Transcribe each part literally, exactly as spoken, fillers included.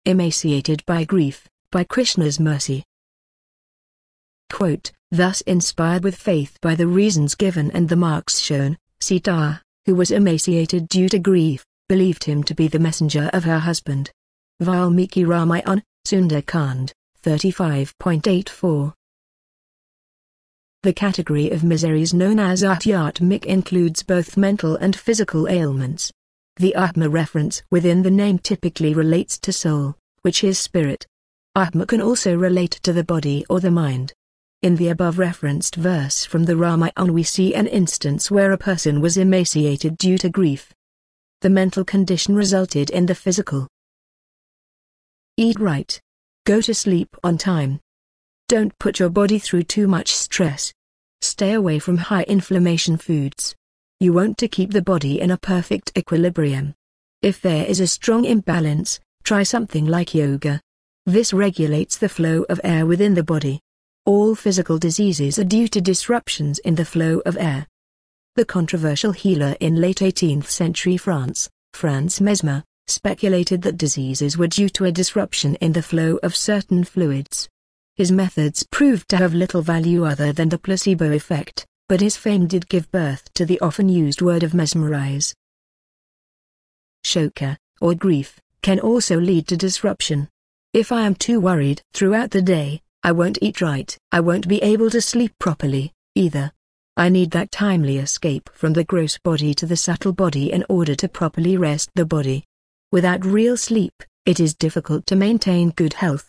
emaciated by grief, by Krishna's mercy. Quote, thus inspired with faith by the reasons given and the marks shown, Sita, who was emaciated due to grief, believed him to be the messenger of her husband. Valmiki Ramayana, Sundar-Kand, thirty-five point eight four. The category of miseries known as Adhyatmik includes both mental and physical ailments. The Atma reference within the name typically relates to soul, which is spirit. Atma can also relate to the body or the mind. In the above referenced verse from the Ramayana we see an instance where a person was emaciated due to grief. The mental condition resulted in the physical. Eat right. Go to sleep on time. Don't put your body through too much stress. Stay away from high inflammation foods. You want to keep the body in a perfect equilibrium. If there is a strong imbalance, try something like yoga. This regulates the flow of air within the body. All physical diseases are due to disruptions in the flow of air. The controversial healer in late eighteenth century France, Franz Mesmer, speculated that diseases were due to a disruption in the flow of certain fluids. His methods proved to have little value other than the placebo effect, but his fame did give birth to the often used word of mesmerize. Shoka, or grief, can also lead to disruption. If I am too worried throughout the day, I won't eat right. I won't be able to sleep properly, either. I need that timely escape from the gross body to the subtle body in order to properly rest the body. Without real sleep, it is difficult to maintain good health.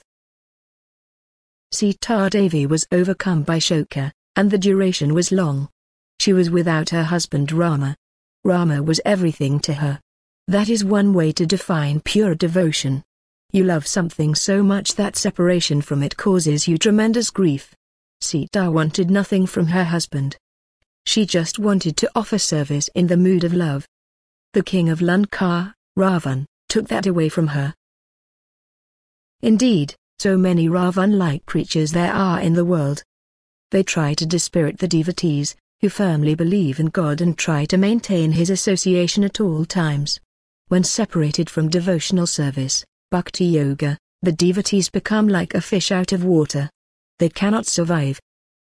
Sita Devi was overcome by Shoka, and the duration was long. She was without her husband Rama. Rama was everything to her. That is one way to define pure devotion. You love something so much that separation from it causes you tremendous grief. Sita wanted nothing from her husband. She just wanted to offer service in the mood of love. The king of Lanka, Ravan, took that away from her. Indeed, so many Ravan-like creatures there are in the world. They try to dispirit the devotees, who firmly believe in God and try to maintain his association at all times. When separated from devotional service, Bhakti Yoga, the devotees become like a fish out of water. They cannot survive.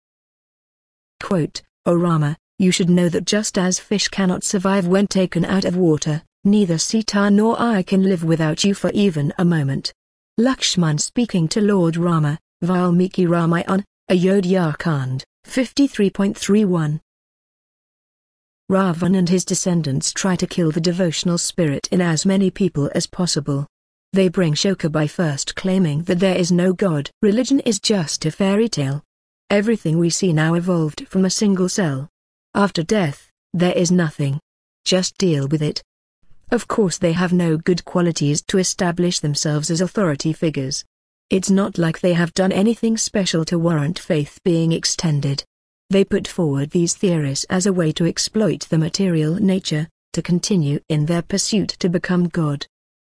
Quote, O Rama, you should know that just as fish cannot survive when taken out of water, neither Sita nor I can live without you for even a moment. Lakshman speaking to Lord Rama, Valmiki Ramayana, Ayodhya-Kand, fifty-three point three one. Ravan and his descendants try to kill the devotional spirit in as many people as possible. They bring Shoka by first claiming that there is no God. Religion is just a fairy tale. Everything we see now evolved from a single cell. After death, there is nothing. Just deal with it. Of course they have no good qualities to establish themselves as authority figures. It's not like they have done anything special to warrant faith being extended. They put forward these theories as a way to exploit the material nature, to continue in their pursuit to become God.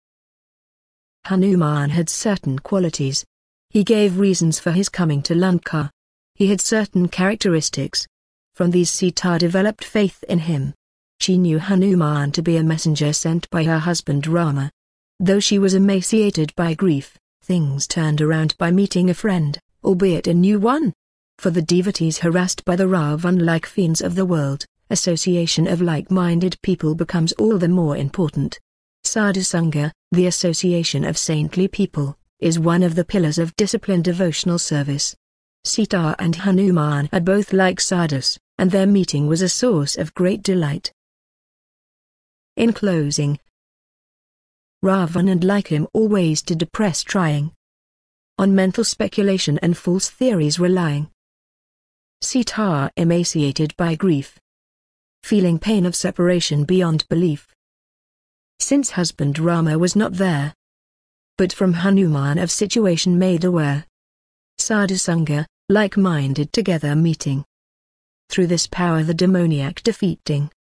Hanuman had certain qualities. He gave reasons for his coming to Lanka. He had certain characteristics. From these Sita developed faith in him. She knew Hanuman to be a messenger sent by her husband Rama. Though she was emaciated by grief, things turned around by meeting a friend, albeit a new one. For the devotees harassed by the Ravan-like fiends of the world, association of like-minded people becomes all the more important. Sadhusanga, the association of saintly people, is one of the pillars of disciplined devotional service. Sita and Hanuman are both like sadhus, and their meeting was a source of great delight. In closing, Ravan like him always to depress trying. On mental speculation and false theories relying. Sita emaciated by grief. Feeling pain of separation beyond belief. Since husband Rama was not there. But from Hanuman of situation made aware. Sadhusanga, like-minded together meeting. Through this power the demoniac defeating.